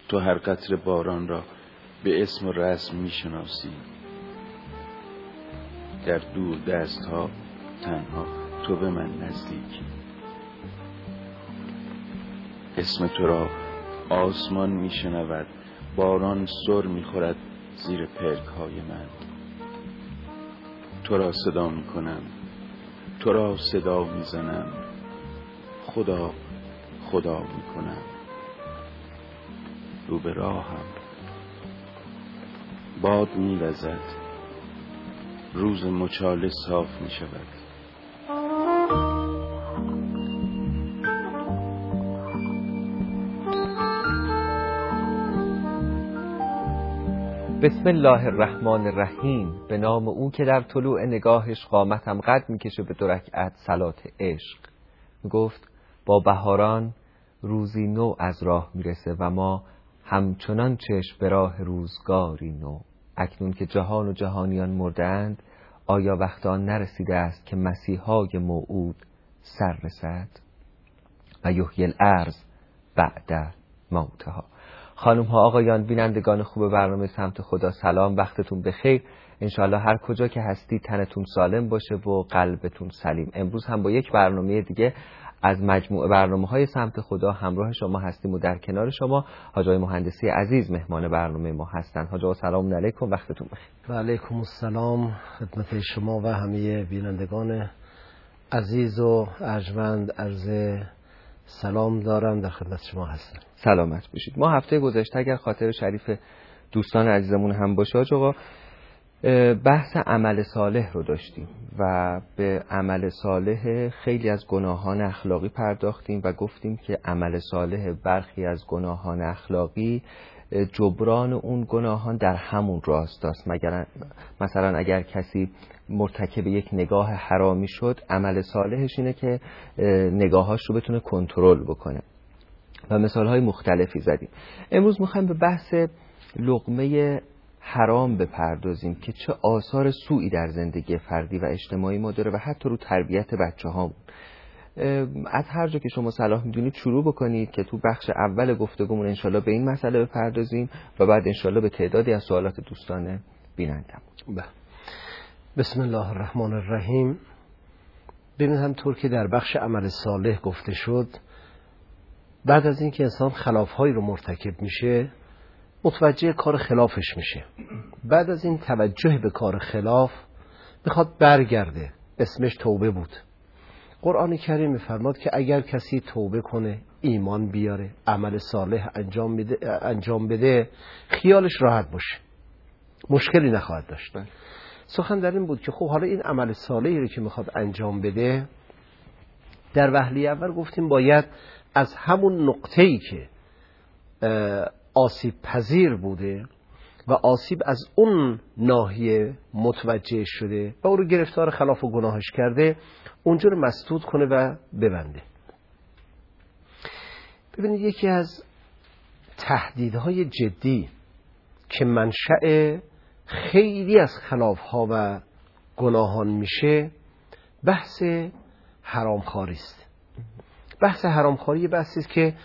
تو هر قطره باران را به اسم و رسم میشناسی. در دور دست ها تنها تو به من نزدیکی. اسم تو را آسمان میشنود، باران سر میخورد زیر پلک های من. تو را صدا میکنم، تو را صدا میزنم، خدا خدا میکنم. رو به راهم باد میوزد، روز مچاله صاف میشود. بسم الله الرحمن الرحیم. به نام او که در طلوع نگاهش قامتم قد میکشه به 2 رکعت صلات عشق. گفت با بهاران روزی نو از راه میرسه و ما همچنان چشم به راه روزگاری نو. اکنون که جهان و جهانیان مردند، آیا وقت آن نرسیده است که مسیحای موعود سر رسد؟ و یحیی الارض بعد موتها. خانم ها، آقایان، بینندگان خوب برنامه سمت خدا، سلام، وقتتون بخیر. انشاءالله هر کجا که هستید تنتون سالم باشه و قلبتون سلیم. امروز هم با یک برنامه دیگه از مجموعه برنامه‌های سمت خدا همراه شما هستیم و در کنار شما حاج آقای مهندسی عزیز مهمان برنامه ما هستن. حاج آقا سلام علیکم، وقتتون بخیر. و علیکم السلام خدمت شما و همه بینندگان عزیز و ارجمند. عرض سلام دارم، در خدمت شما هستم. سلامت باشید. ما هفته گذشته اگر خاطر شریف دوستان عزیزمون هم باشه حاج آقا، بحث عمل صالح رو داشتیم و به عمل صالح خیلی از گناهان اخلاقی پرداختیم و گفتیم که عمل صالح برخی از گناهان اخلاقی جبران اون گناهان در همون راستاست. مثلا اگر کسی مرتکب یک نگاه حرامی شد، عمل صالحش اینه که نگاهاش رو بتونه کنترل بکنه و مثالهای مختلفی زدیم. امروز میخوایم به بحث لقمه حرام بپردازیم که چه آثار سوئی در زندگی فردی و اجتماعی ما داره و حتی رو تربیت بچه هامون. از هر جا که شما صلاح میدونید شروع بکنید که تو بخش اول گفتگومون انشالله به این مسئله بپردازیم و بعد انشالله به تعدادی از سوالات دوستان بینندم. بسم الله الرحمن الرحیم. ببینید همطور که در بخش عمل صالح گفته شد، بعد از اینکه انسان خلاف‌هایی رو مرتکب میشه متوجه کار خلافش میشه. بعد از این توجه به کار خلاف میخواد برگرده. اسمش توبه بود. قرآن کریم میفرماد که اگر کسی توبه کنه، ایمان بیاره، عمل صالح انجام بده، خیالش راحت باشه، مشکلی نخواهد داشت. سخن در این بود که خب حالا این عمل صالحی رو که میخواد انجام بده، در وهله اول گفتیم باید از همون نقطه‌ای که آسیب پذیر بوده و آسیب از اون ناحیه متوجه شده و او رو گرفتار خلاف و گناهش کرده، اونجا رو مسدود کنه و ببنده. ببینید یکی از تهدیدهای جدی که منشأ خیلی از خلافها و گناهان میشه، بحث حرامخواری است. بحث حرامخواری بحثی است که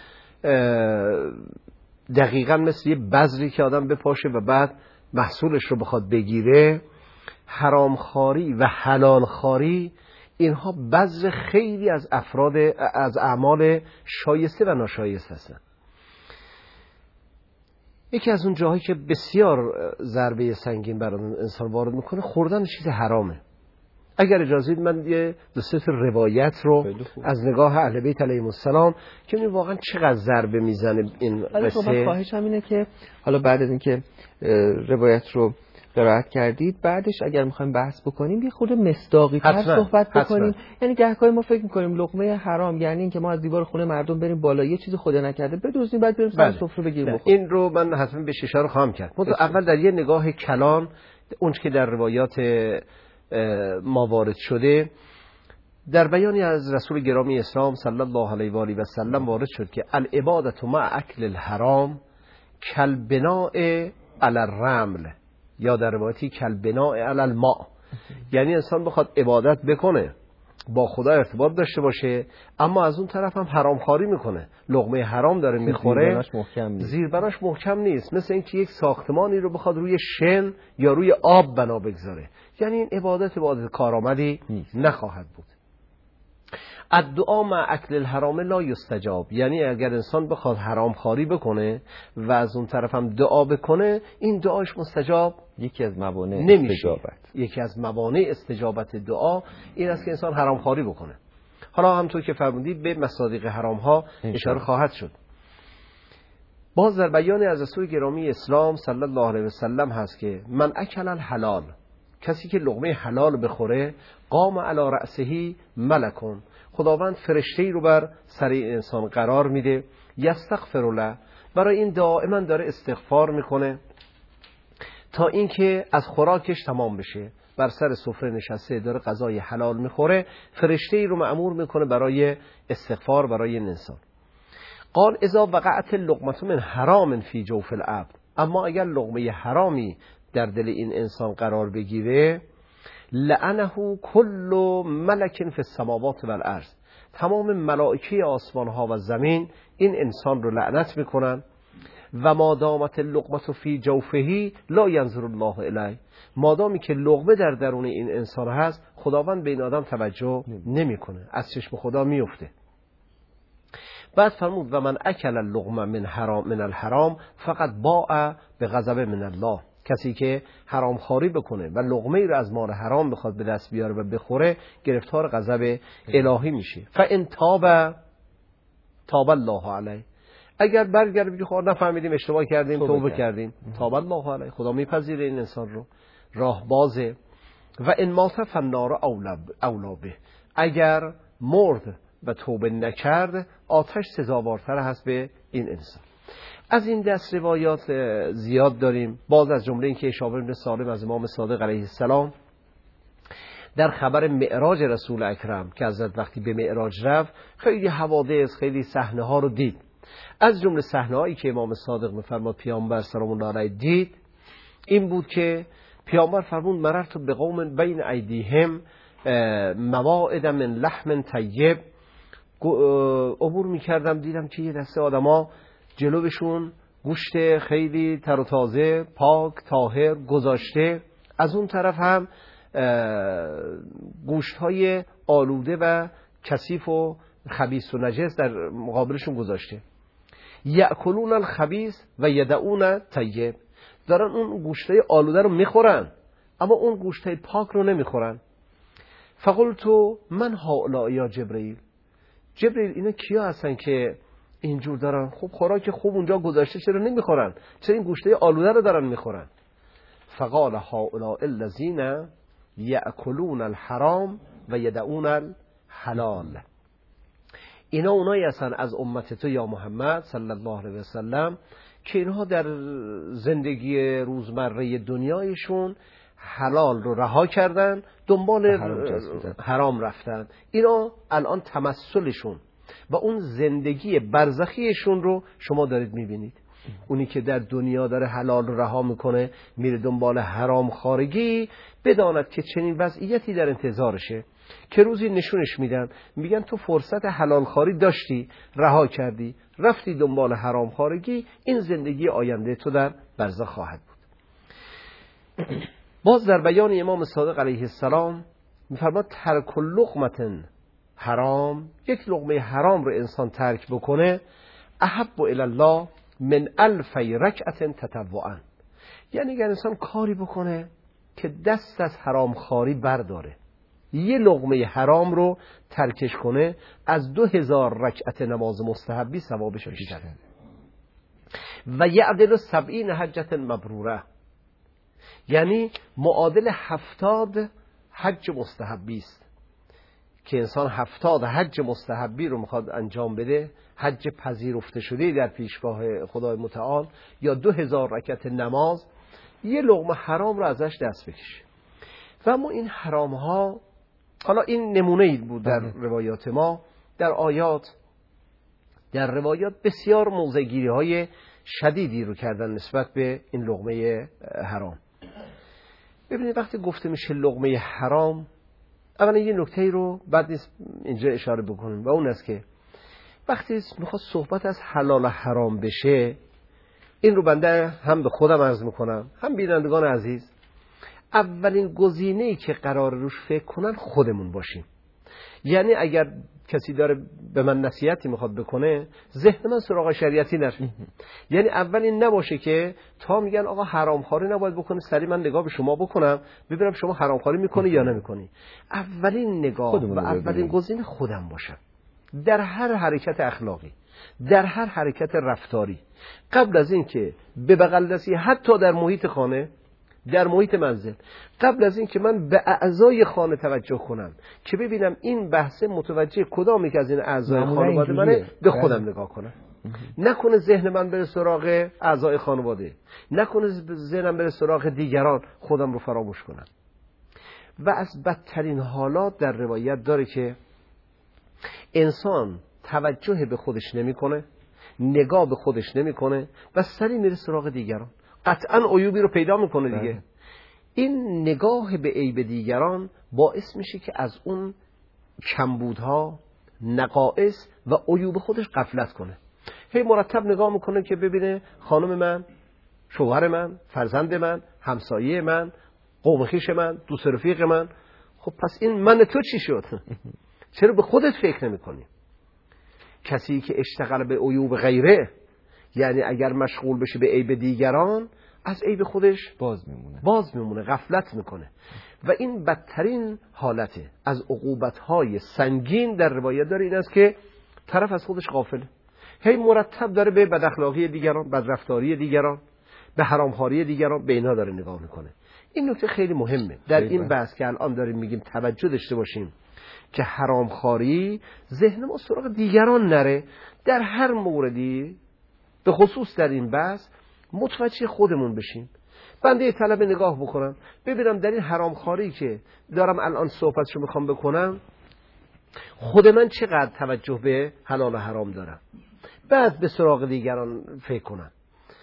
دقیقاً مثل یه بذری که آدم بپاشه و بعد محصولش رو بخواد بگیره. حرامخواری و حلالخواری اینها بذر خیلی از از اعمال شایسته و ناشایسته هستن. یکی از اون جاهایی که بسیار ضربه سنگین برای انسان وارد میکنه خوردن چیز حرامه. اگر اجازه بدید من یه دو سه روایت رو از نگاه اهل بیت علیهم السلام که این واقعا چقدر ضربه میزنه این قصه. خواهشم اینه که حالا بعد از اینکه روایت رو قرائت کردید، بعدش اگر میخوایم بحث بکنیم یه خود مصداقی تر صحبت بکنیم. یعنی گهگاهی ما فکر میکنیم لقمه حرام یعنی اینکه ما از دیوار خونه مردم بریم بالا یه چیزی خدا نکرده بدزدیم بعد بریم سر سفره بگیریم بخوریم. این رو من حتما به اشاره خواهم کرد. اول در یه نگاه کلان اون که در روایات ما وارد شده، در بیانی از رسول گرامی اسلام صلی الله علیه و آله و سلم وارد شد که العبادة مع اکل الحرام کالبناء علی الرمل، یا در روایتی کالبناء علی الماء. یعنی انسان بخواد عبادت بکنه با خدا ارتباط داشته باشه، اما از اون طرف هم حرامخواری میکنه، لقمه حرام داره میخوره، زیربناش محکم نیست. مثل اینکه یک ساختمانی رو بخواد روی شن یا روی آب بنا بگذاره، یعنی این عبادت کارآمدی نخواهد بود. الدعا مع اکل الحرام لا یستجاب، یعنی اگر انسان بخواد حرامخواری بکنه و از اون طرف هم دعا بکنه، این دعاش مستجاب یکی از موانع استجابت. یکی از موانع استجابت دعا این است که انسان حرامخواری بکنه. حالا همونطور که فرمودید به مصادیق حرام ها اشاره خواهد شد. باز در بیان از رسول گرامی اسلام صلی الله علیه و سلم هست که من اکل الحلال، کسی که لقمه حلال بخوره، قام علی رأسه ملکون، خداوند فرشته‌ای رو بر سر این انسان قرار میده، یستغفر له، برای این دائما داره استغفار میکنه تا اینکه از خوراکش تمام بشه. بر سر سفره نشسته داره غذای حلال میخوره، فرشته‌ای رو مأمور میکنه برای استغفار برای این انسان. قال اذا وقعت اللقمه من حرام فی جوف العبد، اما اگر لقمه حرامی در دل این انسان قرار بگیره، لعنه کل ملک فی السماوات و الارض، تمام ملائکه آسمان ها و زمین این انسان رو لعنت میکنن. و ما دامت اللقمه فی جوفه لا ینظر الله الیه، مادامی که لقمه در درون این انسان هست، خداوند به این آدم توجه نمیکنه، از چشم خدا میفته. بعد فرمود و من اکل اللقمه من الحرام فقط باء بغضب من الله، کسی که حرام خواری بکنه و لقمه ای رو از مال حرام بخواد به دست بیاره و بخوره، گرفتار غضب الهی میشه. فان تاب الله علیه، اگر برگرد بگه خدا نفهمیدیم اشتباه کردیم توبه کردیم، تاب الله علیه، خدا میپذیره این انسان رو، راه بازه. و ان مات فالنار اولا به، اگر مرد و توبه نکرد، آتش سزاوارتر هست به این انسان. از این دست روایات زیاد داریم، باز از جمله این که شابر بن سالم از امام صادق علیه السلام در خبر معراج رسول اکرم که حضرت وقتی به معراج رفت، خیلی حوادث، خیلی صحنه ها رو دید. از جمله صحنه هایی که امام صادق می‌فرماد پیامبر سلام الله علیه دید این بود که پیامبر فرمود مررت بقوم بین ایدیهم مواعد من لحم طیب، عبور می‌کردم دیدم که یه دسته آدما جلوشون گوشت خیلی تر و تازه پاک طاهر گذاشته، از اون طرف هم گوشت‌های آلوده و کثیف و خبیث و نجس در مقابلشون گذاشته. یأکلون الخبیث و یدعون طیب، دارن اون گوشت‌های آلوده رو میخورن اما اون گوشت‌های پاک رو نمیخورن. فقلت من هؤلاء یا جبرئیل، جبرئیل اینا کیا هستن که اینجور دارن خب خوراک خوب اونجا گذاشته چرا نمیخورن، چرا این گوشت‌های آلوده رو دارن میخورن؟ فقال هؤلاء الذین یأکلون الحرام و یدعون الحلال، اینا اونایی هستن از امت تو یا محمد صلی الله علیه و سلم که اینها در زندگی روزمره دنیایشون حلال رو رها کردن، دنبال حرام رفتن. اینا الان تمثلشون و اون زندگی برزخیشون رو شما دارید میبینید. اونی که در دنیا داره حلال رو رها میکنه میره دنبال حرام خارگی، بداند که چنین وضعیتی در انتظارشه که روزی نشونش میدن، میگن تو فرصت حلال خواری داشتی رها کردی رفتی دنبال حرام خارگی، این زندگی آینده تو در برزخ خواهد بود. باز در بیان امام صادق علیه السلام میفرماد ترک لقمه حرام، یک لقمه حرام رو انسان ترک بکنه، احب الی الله من 1000 رکعت تطوعا، یعنی اگر انسان کاری بکنه که دست از حرام خواری برداره، یه لقمه حرام رو ترکش کنه، از 2000 رکعت نماز مستحبی ثوابش بیشتره. و یعدل 70 حجة مبروره، یعنی معادل 70 حج مستحبی است که انسان 70 حج مستحبی رو میخواد انجام بده، حج پذیرفته شده در پیشگاه خدای متعال، یا 2000 رکعت نماز، یه لقمه حرام رو ازش دست بکشه. و اما این حرام ها، حالا این نمونه ای بود در روایات ما، در روایات بسیار موضع‌گیری های شدیدی رو کردن نسبت به این لقمه حرام. ببینید وقتی گفته میشه لقمه حرام، اولا یه نکته رو بعد نیست اینجا اشاره بکنیم و اون است که وقتی میخواد صحبت از حلال و حرام بشه، این رو بنده هم به خودم عرض میکنم هم بینندگان عزیز، اولین گزینه‌ای که قرار روش فکر کنن خودمون باشیم. یعنی اگر کسی داره به من نصیحتی میخواد بکنه، ذهن من سراغ شریعتی نره. یعنی اول این نباشه که تا میگن آقا حرامخواری نباید بکنی، سری من نگاه به شما بکنم ببینم شما حرامخواری میکنی یا نمیکنی. اولین نگاه و اولین گزینه خودم باشم در هر حرکت اخلاقی، در هر حرکت رفتاری. قبل از این که به بغل دستی، حتی در محیط خانه، در محیط منزل، قبل از این که من به اعضای خانه توجه کنم که ببینم این بحث متوجه کدامی که از این اعضای خانواده منه، به خودم نگاه کنم. نکنه ذهن من بره سراغ اعضای خانواده، نکنه ذهنم بره سراغ دیگران، خودم رو فراموش کنم. و از بدترین حالات در روایت داره که انسان توجه به خودش نمیکنه، نگاه به خودش نمیکنه و سری میره سراغ دیگران. قطعا عیوبی رو پیدا میکنه دیگه. این نگاه به عیب دیگران باعث میشه که از اون کمبودها، نقائص و عیوب خودش غفلت کنه. هی مرتب نگاه میکنه که ببینه خانم من، شوهر من، فرزند من، همسایه من، قوم خویش من، دوست رفیق من. خب پس این من تو چی شد؟ چرا به خودت فکر نمیکنی؟ کسی که اشتغل به عیوب غیره، یعنی اگر مشغول بشه به عیب دیگران، از عیب خودش باز میمونه، غفلت میکنه. و این بدترین حالته از عقوبت‌های سنگین در روایت داره این است که طرف از خودش غافله، هی مرتب داره به بداخلاقی دیگران، بدرفتاری دیگران، به حرامخواری دیگران، به اینا داره نگاه میکنه. این نکته خیلی مهمه در این بحث که الان داریم میگیم توجه داشته باشیم که حرامخواری ذهن ما سراغ دیگران نره. در هر موردی به خصوص در این بحث متوجه خودمون بشیم. بنده یه طلب نگاه بکنم ببینم در این حرامخواری که دارم الان صحبتشو میخوام بکنم، خود من چقدر توجه به حلال و حرام دارم، بعد به سراغ دیگران فکر کنم.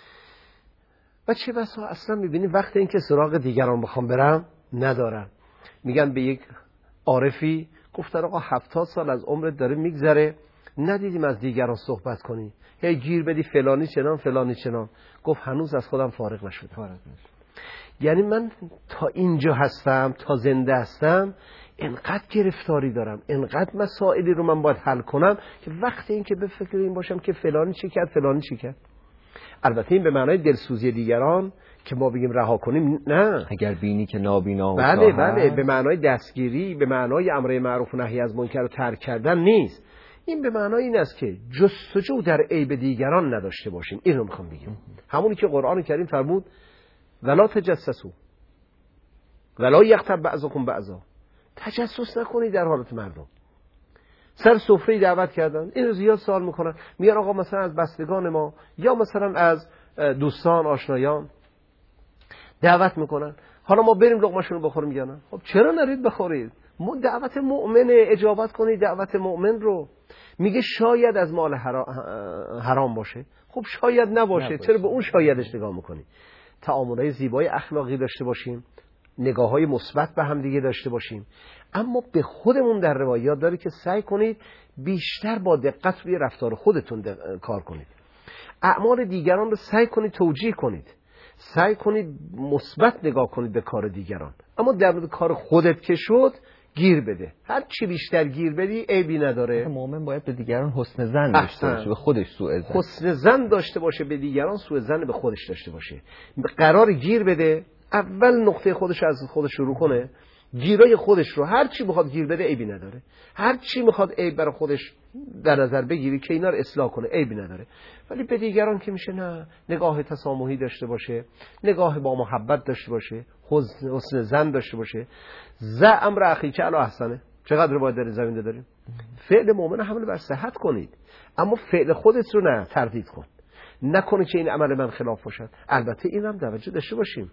و چه بسا اصلا میبینیم وقتی این که سراغ دیگران بخوام برم ندارم. میگن به یک عارفی گفتن آقا 70 سال از عمرت داره میگذره ندیدیم از دیگران صحبت کنی، هی گیر بدی فلانی چنان فلانی چنان. گفت هنوز از خودم فارغ نشدم. یعنی من تا اینجا هستم، تا زنده هستم، انقدر گرفتاری دارم، انقدر مسائلی رو من باید حل کنم که وقتی این که به فکر این باشم که فلانی چی کرد فلانی چی کرد. البته این به معنای دلسوزی دیگران که ما بگیم رها کنیم، نه. اگر بینی که نابینا و بله به معنای دستگیری، به معنای امر معروف و نهی از منکر رو ترک کردن نیست. این به معنای این است که جستجو در عیب دیگران نداشته باشیم. این رو میخوام بگم. همونی که قرآن کریم فرمود ولا تجسسوا ولا یغتب بعضکم بعضا. تجسس نکنید در حالت مردم. سر سفره دعوت کردن، این رو زیاد سوال میکنن، میگن آقا مثلا از بستگان ما یا مثلا از دوستان آشنایان دعوت میکنن، حالا ما بریم لقمه‌شون رو بخوریم. میگن خب چرا نرید بخورید؟ دعوت مؤمنه، اجابت کنید دعوت مؤمن رو. میگه شاید از مال حرام باشه. خب شاید نباشه. چرا به اون شایدش نگاه میکنی؟ تعاملات زیبای اخلاقی داشته باشیم، نگاه‌های مثبت به هم دیگه داشته باشیم، اما به خودمون در روایات داره که سعی کنید بیشتر با دقت روی رفتار خودتون کار کنید. اعمال دیگران رو سعی کنید توجیه کنید، سعی کنید مثبت نگاه کنید به کار دیگران، اما در مورد کار خودت که شد گیر بده. هر چی بیشتر گیر بدی عیبی نداره. مؤمن باید به دیگران حسن ظن داشته باشه، به خودش سوء ظن. حسن ظن داشته باشه، به دیگران سوء ظن به خودش داشته باشه. قرار گیر بده، اول نقطه خودش از خودش شروع کنه، گیرای خودش رو هر چی بخواد گیر بده عیبی نداره. هر چی میخواد عیب برای خودش در نظر بگیری که اینا رو اصلاح کنه عیبی نداره. ولی به دیگران که میشه نه، نگاه تسامحی داشته باشه، نگاه با محبت داشته باشه، حسن ظن داشته باشه. امر اخیک علی احسنه. چقدر روایت در زمین داریم. فعل مؤمن حمل بر صحت کنید، اما فعل خودت رو نه تردید کن، نکنه که این عمل من خلاف باشد. البته اینم توجه داشته باشیم،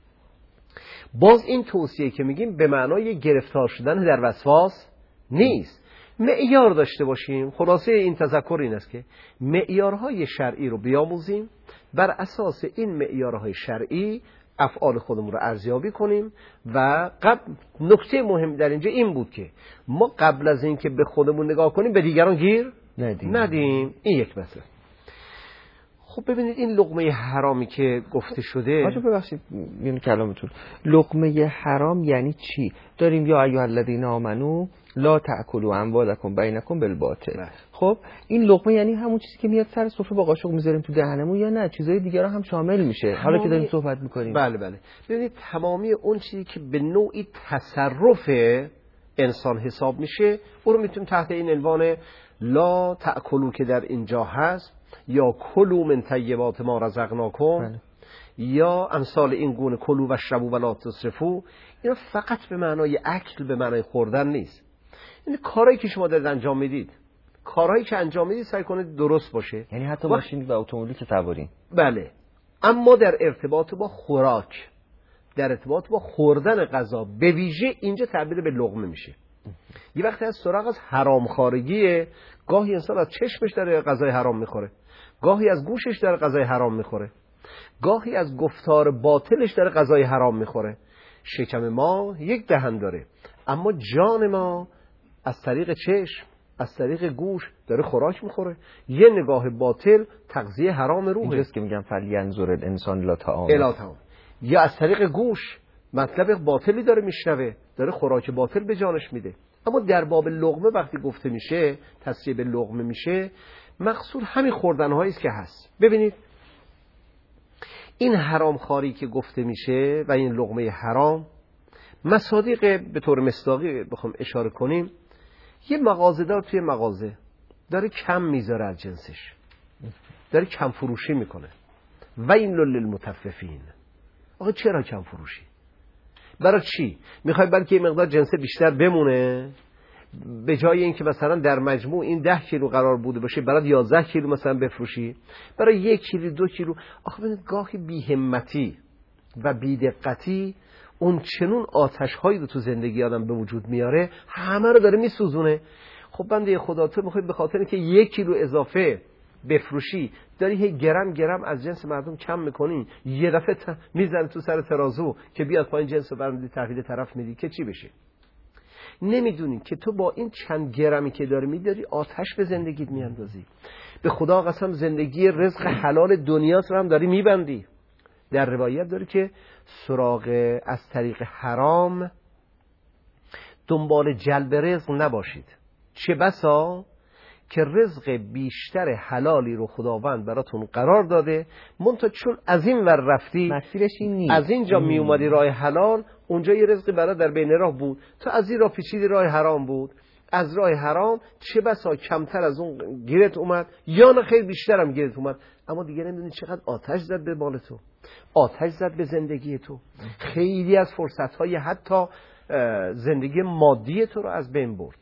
باز این توصیه که میگیم به معنای گرفتار شدن در وسواس نیست. معیار داشته باشیم. خلاصه این تذکر این است که معیارهای شرعی رو بیاموزیم، بر اساس این معیارهای شرعی افعال خودمون رو ارزیابی کنیم و نکته مهم در اینجا این بود که ما قبل از اینکه به خودمون نگاه کنیم به دیگران گیر ندیم. این یک مسئله. خب ببینید این لقمه حرامی که گفته شده، آجا ببخشید یعنی کلامتون، لقمه حرام یعنی چی؟ داریم یا ایها الذین آمنو لا تأکلوا اموالکم بینکم بالباطل. خب این لقمه یعنی همون چیزی که میاد سر سفره با قاشق میذاریم تو دهنمون یا نه چیزای دیگه رو هم شامل میشه حالا که داریم صحبت میکنیم؟ بله بله. ببینید تمامی اون چیزی که به نوعی تصرف انسان حساب میشه اون رو میتونیم تحت این عنوان لا تأکلوا که در اینجا هست یا کلوا من طیبات ما رزقناکم یا امثال این گونه کلوا و اشربوا ولا تسرفوا، اینا فقط به معنای اکل، به معنای خوردن نیست. این کارهایی که شما دارید انجام میدید، کارهایی که انجام میدید سعی کنید درست باشه، یعنی حتی ماشین و اتومبیلی که سوارین. بله. اما در ارتباط با خوراک، در ارتباط با خوردن غذا به ویژه اینجا تعبیر به لقمه میشه. یه وقتی از سراغ از حرامخوارگیه، گاهی انسان از چشمش داره غذای حرام میخوره، گاهی از گوشش داره غذای حرام میخوره، گاهی از گفتار باطلش داره غذای حرام میخوره. شکم ما یک دهن داره اما جان ما از طریق چشم، از طریق گوش داره خوراک میخوره. یه نگاه باطل تغذیه حرام روحه. اینجاست که میگم فلینظر الانسان الی طعامه. یا از طریق گوش مطلب باطلی داره میشنوه، داره خوراک باطل به جانش میده. اما در باب لقمه وقتی گفته میشه، تصریح به لقمه میشه، مقصود همین خوردن‌هایی است که هست. ببینید این حرام خاری که گفته میشه و این لقمه حرام، مصادیق به طور مصداقی بخوام اشاره کنیم، یه مغازه‌دار توی مغازه داره کم میذاره از جنسش، داره کم فروشی میکنه. و این للمطففین. آقا چرا کم فروشی؟ برای چی؟ میخوای بلکه یه مقدار جنس بیشتر بمونه، به جای اینکه مثلا در مجموع این 10 کیلو قرار بوده باشه برای 11 کیلو مثلا بفروشی، برای 1 کیلو 2 کیلو. آخه ببینید گاهی بی‌همتی و بی‌دقتی اون چنون آتش‌هایی رو تو زندگی آدم به وجود میاره، همه رو داره میسوزونه. خب بنده خدا تو میخوای به خاطر اینکه 1 کیلو اضافه بفروشی داری هی گرم از جنس مردم کم میکنی، یه دفعه میزنی تو سر ترازو که بیاد پایین جنس رو برمیدی تحویل طرف میدی که چی بشه؟ نمیدونی که تو با این چند گرمی که داری میداری آتش به زندگیت میاندازی. به خدا قسم زندگی رزق حلال دنیات رو هم داری میبندی. در روایت داره که سراغ از طریق حرام دنبال جلب رزق نباشید، چه بسا که رزق بیشتر حلالی رو خداوند براتون قرار داده، منتها چون از این ور رفتی مسیرش این نیست، از اینجا می اومدی راه حلال، اونجا یه رزقی برات در بین راه بود، تو از این راه پیچیدی راه حرام بود، از راه حرام چه بسا کمتر از اون گیرت اومد یا نه خیلی بیشتر هم گیرت اومد، اما دیگه نمیدونی چقدر آتش زد به بال تو، آتش زد به زندگی تو. خیلی از فرصت‌های حتی زندگی مادی تو رو از بین برد.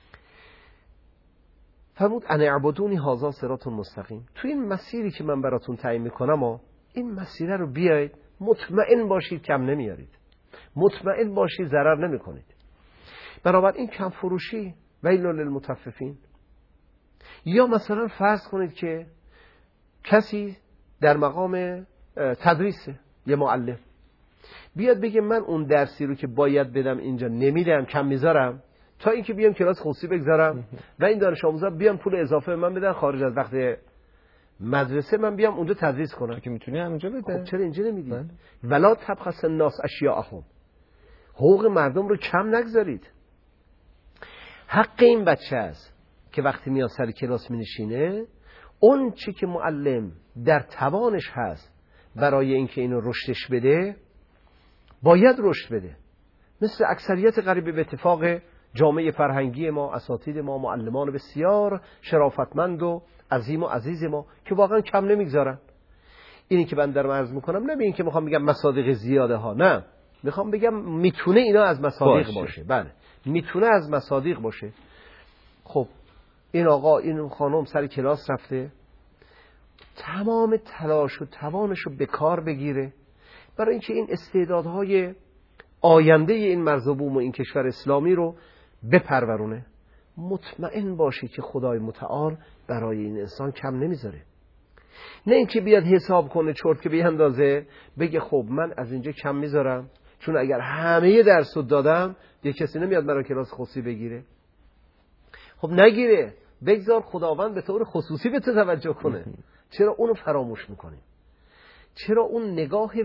فرمود ان اعبدونی هذا صراط مستقیم. تو این مسیری که من براتون تعیین میکنم این مسیر رو بیاید، مطمئن باشید کم نمیارید، مطمئن باشید ضرر نمیکنید. بنابراین کم فروشی ویل للمطففین. یا مثلا فرض کنید که کسی در مقام تدریسه، یه معلم بیاد بگه من اون درسی رو که باید بدم اینجا نمیدم، کم میذارم تا اینکه بیام کلاس خصوصی بگذارم و این دانش آموزا بیام پول اضافه من بدن خارج از وقت مدرسه، من بیام اونجا تدریس کنم. که میتونی همینجا بده. خب چرا اینجا نمیدی؟ ولا تبخس الناس اشیاءهم. حقوق مردم رو کم نگذارید. حق این بچه است که وقتی میاد سر کلاس مینشینه، اون چی که معلم در توانش هست برای اینکه اینو رشدش بده باید رشد بده. مثل اکثریت قریب به اتفاق جامعه فرهنگی ما، اساتید ما، معلمان بسیار شرافتمند و عظیم و عزیز ما که واقعا کم نمیگذارن. اینی که من دارم عرض میکنم نه به این که میخوام بگم مصادیق زیاده ها، نه، میخوام بگم میتونه اینا از مصادیق باشه. بله میتونه از مصادیق باشه. خب این آقا، این خانم سر کلاس رفته، تمام تلاش و توانش رو به کار بگیره برای اینکه این استعدادهای آینده این مرزبوم و این کشور اسلامی رو بپرورونه. مطمئن باشی که خدای متعال برای این انسان کم نمیذاره. نه اینکه بیاد حساب کنه چرت که بیاندازه بگه خب من از اینجا کم میذارم چون اگر همه درس رو دادم دیگه کسی نمیاد مرا کلاس خصوصی بگیره. خب نگیره، بگذار خداوند به طور خصوصی به تو توجه کنه. چرا اونو فراموش میکنیم؟ چرا اون نگاه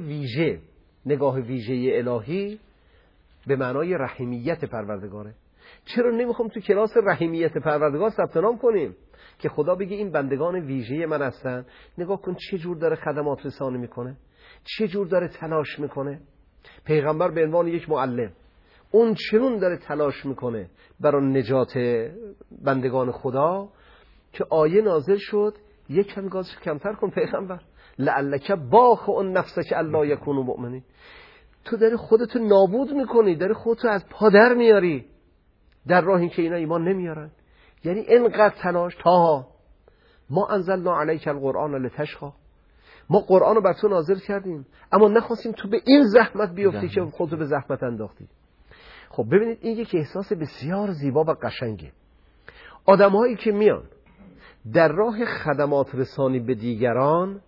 ویژه الهی به معنای رحیمیت پروردگاره؟ چرا نمیخوام تو کلاس رحیمیت پروردگار ثبت نام کنیم که خدا بگه این بندگان ویژه من هستن؟ نگاه کن چه جور داره خدمات رسانی میکنه، چه جور داره تلاش میکنه. پیغمبر به عنوان یک معلم اون چنون داره تلاش میکنه برای نجات بندگان خدا که آیه نازل شد یک کم گازش کمتر کن پیغمبر، لعلک باخع نفسک الا یکونوا مؤمنین. تو داری خودتو نابود میکنی، داری خودتو از پادر میاری در راهی که اینا ایمان نمیارن. یعنی اینقدر تلاش تا ما انزلنا علیک القرآن لتشقی، ما قرآن رو بر تو نازل کردیم اما نخواستیم تو به این زحمت بیفتی که خودتو به زحمت انداختی. خب ببینید این یک احساس بسیار زیبا و قشنگه. آدم‌هایی که میان در راه خدمات رسانی به دیگران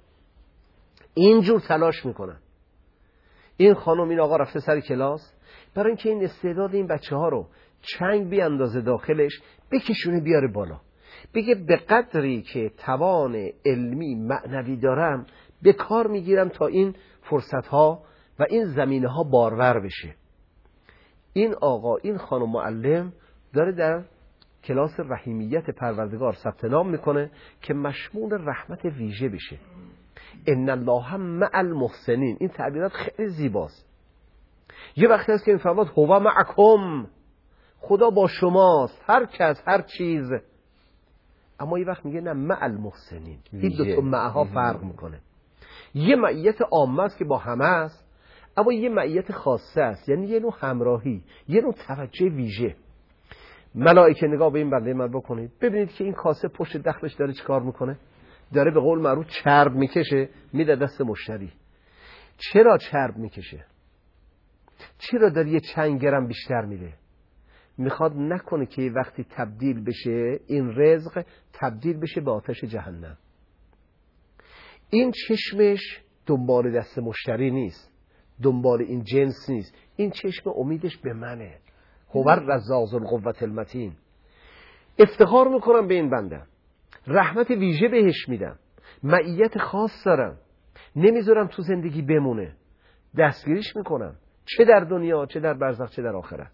اینجور تلاش میکنن. این خانم این آقا رفته سر کلاس برای اینکه این استعداد این بچه‌ها رو چنگ بیاندازه داخلش، بکشونه بیاره بالا، بگه به قدری که توان علمی معنوی دارم به کار میگیرم تا این فرصت‌ها و این زمینه‌ها بارور بشه. این آقا این خانم معلم داره در کلاس رحیمیت پروردگار ثبت نام میکنه که مشمول رحمت ویژه بشه. ان الله مع المحسنین. این تعبیرات خیلی زیباست. یه وقتی هست که میفرماد هو معکم، خدا با شماست، هر کس هر چیز. اما یه وقت میگه نه مع المحسنین. این دو تا معها فرق میکنه. یه معیت عامه است که با همه است، اما یه معیت خاصه است، یعنی یه نوع همراهی، یه نوع توجه ویژه. ملائکه نگاه به این بنده من بکنید، ببینید که این کاسه پشت دخلش داره چی کار میکنه؟ داره به قول معروف چرب میکشه میده دست مشتری. چرا چرب میکشه؟ چرا داره یه چند گرم بیشتر میده؟ میخواد نکنه که وقتی تبدیل بشه این رزق تبدیل بشه به آتش جهنم. این چشمش دنبال دست مشتری نیست، دنبال این جنس نیست، این چشم امیدش به منه. هو الرزاق ذو القوة المتین. افتخار میکنم به این بنده، رحمت ویژه بهش میدم، معیت خاص دارم، نمیذارم تو زندگی بمونه، دستگیریش میکنم، چه در دنیا چه در برزخ چه در آخرت.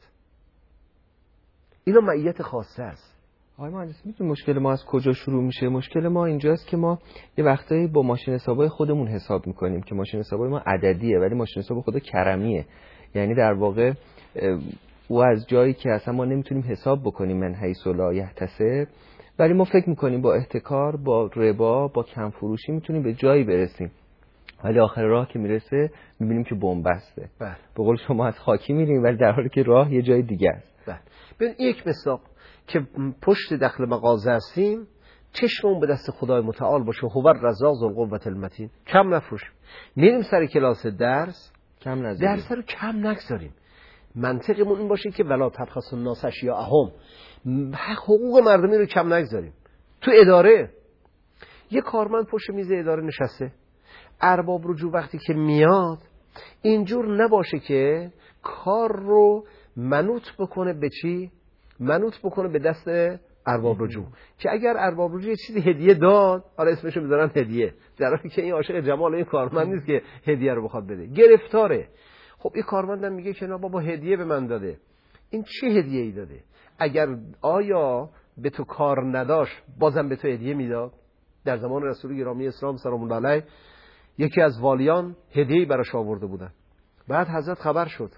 اینا معیت خاصه است. آقای مهندس میتونه مشکل ما از کجا شروع میشه؟ مشکل ما اینجاست که ما یه وقتایی با ماشین حسابای خودمون حساب میکنیم که ماشین حسابای ما عددیه ولی ماشین حساب خود کرمیه. یعنی در واقع او از جایی که اصلا ما نمیتونیم حساب بکنیم من حیث لا یحتسب، ولی ما فکر میکنیم با احتکار، با ربا، با کم فروشی میتونیم به جایی برسیم، ولی آخر راه که میرسه میبینیم که بن‌بسته. به قول شما از خاکی میریم ولی در حالی که راه یه جای دیگه است. ببین یک مثال که پشت دخل مغازه هستیم، چشممون به دست خدای متعال باشه، هو الرزاق ذو القوة المتین، کم نفروشیم. میریم سر کلاس درس رو کم نگذاریم. منطقمون این باشه که ولا تبخسوا الناس اشیاءهم، حقوق مردمی رو کم نگذاریم. تو اداره یه کارمند پشت میز اداره نشسته، ارباب رجوع وقتی که میاد اینجور نباشه که کار رو منوط بکنه به چی؟ منوط بکنه به دست ارباب رجوع، که اگر ارباب رجوع یه چیزی هدیه داد، حالا اسمشو میذارن هدیه، در حالی که این عاشق جمال این کارمند نیست که هدیه رو بخواد بده، گرفتاره. خب این کارمندم میگه که نه بابا هدیه به من داده. این چه هدیه ای داده؟ اگر به تو کار نداشت بازم به تو هدیه میداد؟ در زمان رسول گرامی اسلام سلام الله علیه یکی از والیان هدیه‌ای براش آورده بودن. بعد حضرت خبر شد،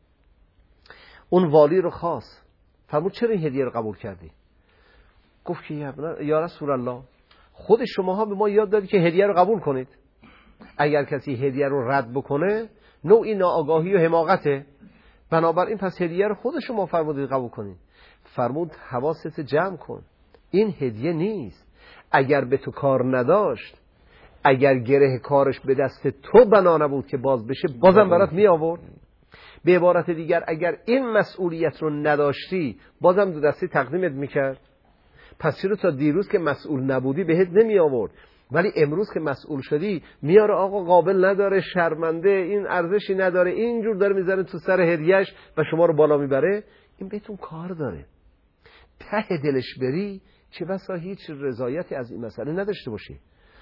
اون والی رو خواست، فرمود چرا این هدیه رو قبول کردی؟ گفت که یا رسول الله خود شماها به ما یاد دادید که هدیه رو قبول کنید. اگر کسی هدیه رو رد بکنه نوعی ناآگاهی و حماقته، بنابراین پس هدیه رو خود شما فرمودید قبول کنید. فرمود حواست جمع کن، این هدیه نیست. اگر به تو کار نداشت، اگر گره کارش به دست تو بنا نبود که باز بشه، بازم برات می آورد. به عبارت دیگر اگر این مسئولیت رو نداشتی بازم دو دستی تقدیمت میکرد. پس چرا تا دیروز که مسئول نبودی بهت نمی آورد؟ ولی امروز که مسئول شدی میاره آقا قابل نداره، شرمنده، این ارزشی نداره، اینجور داره میزنه تو سر هدیهش و شما رو بالا میبره. این بهتون کار داره. ته دلش بری چه بسا هیچ رضایتی از این مسئله نداشته باشی.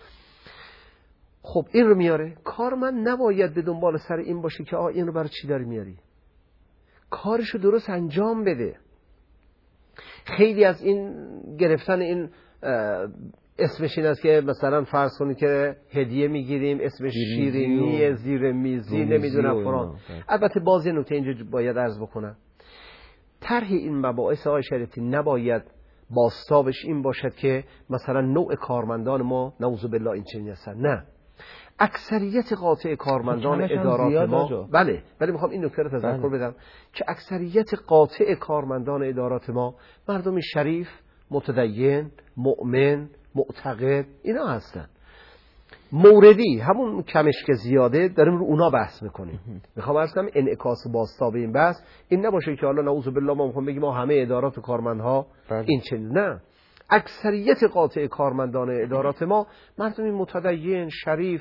خب این رو میاره. کارمند نباید به دنبال سر این باشه که این رو برای چی داری میاری. کارشو درست انجام بده. خیلی از این گرفتن این اسمش این است که مثلا فرض کنید که هدیه میگیریم، اسمش شیرینی، زیر میزی، نمیدونم فلان. البته باز نکته اینجا باید عرض بکنم، طرح این مباحث آقای شریفی نباید بازتابش این باشد که مثلا نوع کارمندان ما نعوذ بالله این چنین هستن. نه، اکثریت قاطع کارمندان ادارات ما، بله میخوام این نکته رو تذکر بدم که اکثریت قاطع کارمندان ادارات ما مردمی شریف، متدین، مؤمن، معتقد اینا هستن. موردی همون کمش که زیاده داریم رو اونا بحث میکنیم. میخوام عرض کنم انعکاس بازتاب این بحث این نباشه که حالا نعوذ بالله ما میخوام بگیم ما همه ادارات و کارمندها این چنین. نه، اکثریت قاطع کارمندان ادارات ما مردمی متدین، شریف،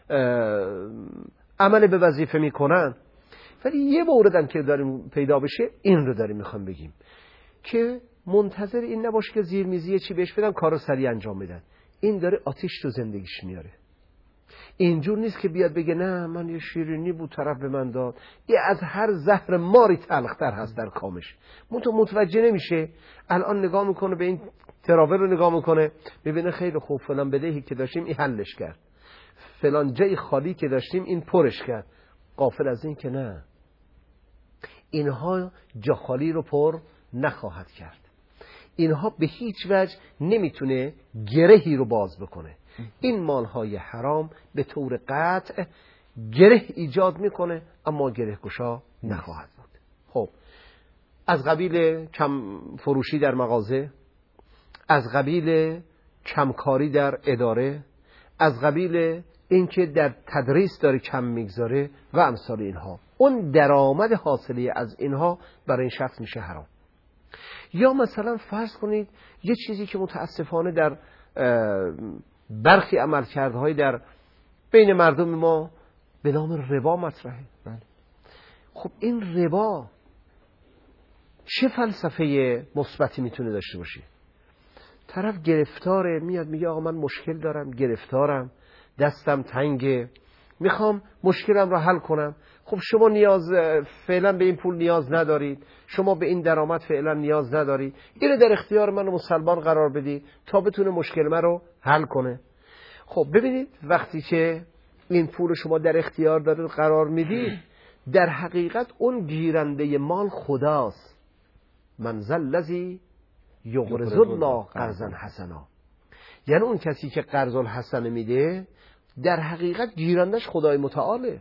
عمل به وظیفه میکنن. ولی یه موردم که داریم پیدا بشه این رو داریم میخوام بگیم که منتظر این نباشه که زیرمیزی چی بهش بدن کارو سریع انجام بدن. این داره آتش تو زندگیش میاره. اینجور نیست که بیاد بگه نه من یه شیرینی بود طرف به من داد. یه از هر زهر ماری تلختر هست در کامش. متوجه نمیشه. الان نگاه میکنه به این تراول رو نگاه میکنه ببینه خیلی خوب فلان بدهی که داشتیم این حلش کرد، فلان جای خالی که داشتیم این پرش کرد. غافل از این که نه، اینها جا خالی رو پر نخواهد کرد. اینها به هیچ وجه نمیتونه گرهی رو باز بکنه. این مالهای حرام به طور قطع گره ایجاد میکنه اما گره گشا نخواهد بود. خب از قبیل کم فروشی در مغازه، از قبیل کمکاری در اداره، از قبیل اینکه در تدریس داره کم میگذاره و امثال اینها، اون درآمد حاصلی از اینها برای این شخص میشه حرام. یا مثلا فرض کنید یه چیزی که متاسفانه در برخی عملکردهای در بین مردم ما به نام ربا مطرحه. خب این ربا چه فلسفه مثبتی میتونه داشته باشه؟ طرف گرفتاره، میاد میگه آقا من مشکل دارم، گرفتارم، دستم تنگه، میخوام مشکلم رو حل کنم. خب شما فعلا به این پول نیاز ندارید، شما به این درآمد فعلا نیاز ندارید، اینو در اختیار من مسلمان قرار بدید تا بتونه مشکل من رو حل کنه. خب ببینید وقتی که این پول شما در اختیار دارید قرار میدید، در حقیقت اون گیرنده مال خداست. من ذا الذی یقرض الله قرضا حسنا. یعنی اون کسی که قرض الحسن میده در حقیقت گیرندش خدای متعاله.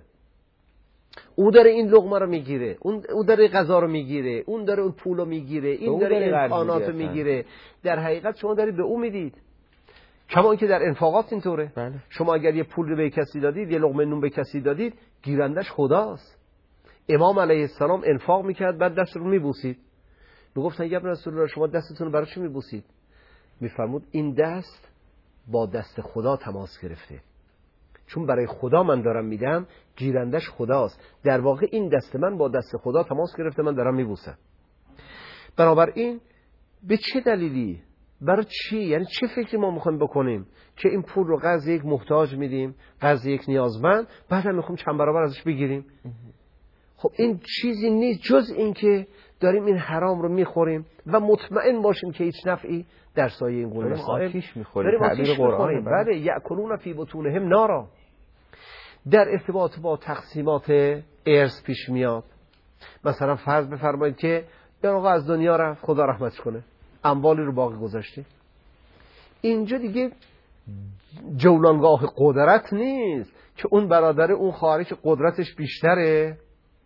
او داره این لقمه رو میگیره، او داره غذا رو میگیره، اون داره اون پول رو میگیره، این داره امکانات رو میگیره. در حقیقت شما دارید به او میدید. کما اینکه در انفاقات اینطوره. بله. شما اگر یه پول رو به کسی دادید، یه لقمه نون به کسی دادید، گیرندش خداست. امام علیه السلام انفاق میکرد بعد دست رو میبوسید. میگفتن یا رسول الله شما دستتون رو برای چی میبوسید؟ میفرمود این دست با دست خدا تماس گرفته، چون برای خدا من دارم میدم، گیرندش خداست. در واقع این دست من با دست خدا تماس گرفته، من دارم میبوسم. بنابراین به چه دلیلی، برای چی، یعنی چه فکری ما میخوایم بکنیم که این پول رو قرض یک محتاج میدیم، قرض یک نیازمند، بعد هم میخوایم چند برابر ازش بگیریم؟ خب این چیزی نیست جز این که داریم این حرام رو میخوریم و مطمئن باشیم که هیچ نفعی در سایه این گونه مسائل آتیش میخوریم. تعبیر قرآن بله یأکلون فی بطونهم نارا. در ارتباط با تقسیمات ارث پیش میاد. مثلا فرض بفرمایید که این آقا از دنیا رفت، خدا رحمتش کنه، اموالی رو باقی گذاشته. اینجا دیگه جولانگاه قدرت نیست که اون برادر اون خواهری که قدرتش بیشتره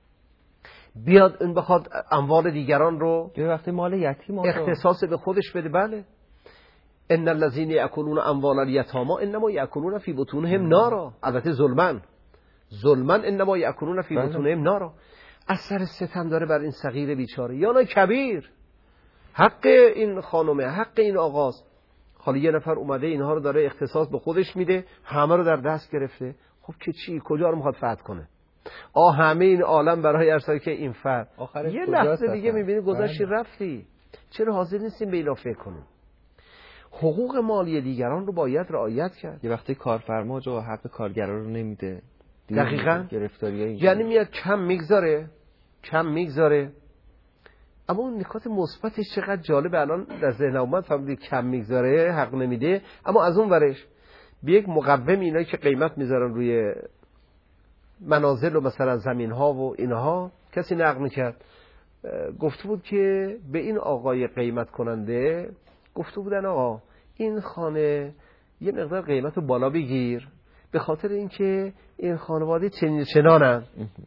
بیاد اون بخواد اموال دیگران رو یه وقتی مال یتیم اختصاص به خودش بده. بله ان الذين ياكلون اموال اليتامى انما ياكلون في بطونهم نارا. البته ظلما انما ياكلون في بطونهم نارا. اثر ستم داره بر این صغیر بیچاره یا نه کبیر. حق این خانمه، حق این آقاست. حالا یه نفر اومده اینها رو داره اختصاص به خودش میده، همه رو در دست گرفته. خب که چی؟ کجا رو میخواد فتح کنه؟ همه این عالم برای ارسال که این فرد یه لحظه دیگه میبینی گذاشتی رفتی. چرا حاضر نیستیم به اینا فکر کنیم؟ حقوق مالی دیگران رو باید رعایت کرد. یه وقتی کارفرما جو حق کارگرا رو نمیده، دقیقاً گرفتاریای یعنی میاد کم میگذاره. اما اون نکات مثبتش چقدر جالبه الان در ذهن اومد. فهمیدید کم میگذاره، حق نمیده، اما از اون ورش به یک مقوم اینایی که قیمت میذارن روی منازل و مثلا زمین ها و اینها کسی نقد میکرد. گفته بود که به این آقای قیمت کننده گفته بودن آقا این خانه یه مقدار قیمت رو بالا بگیر، به خاطر اینکه این خانواده چنانن،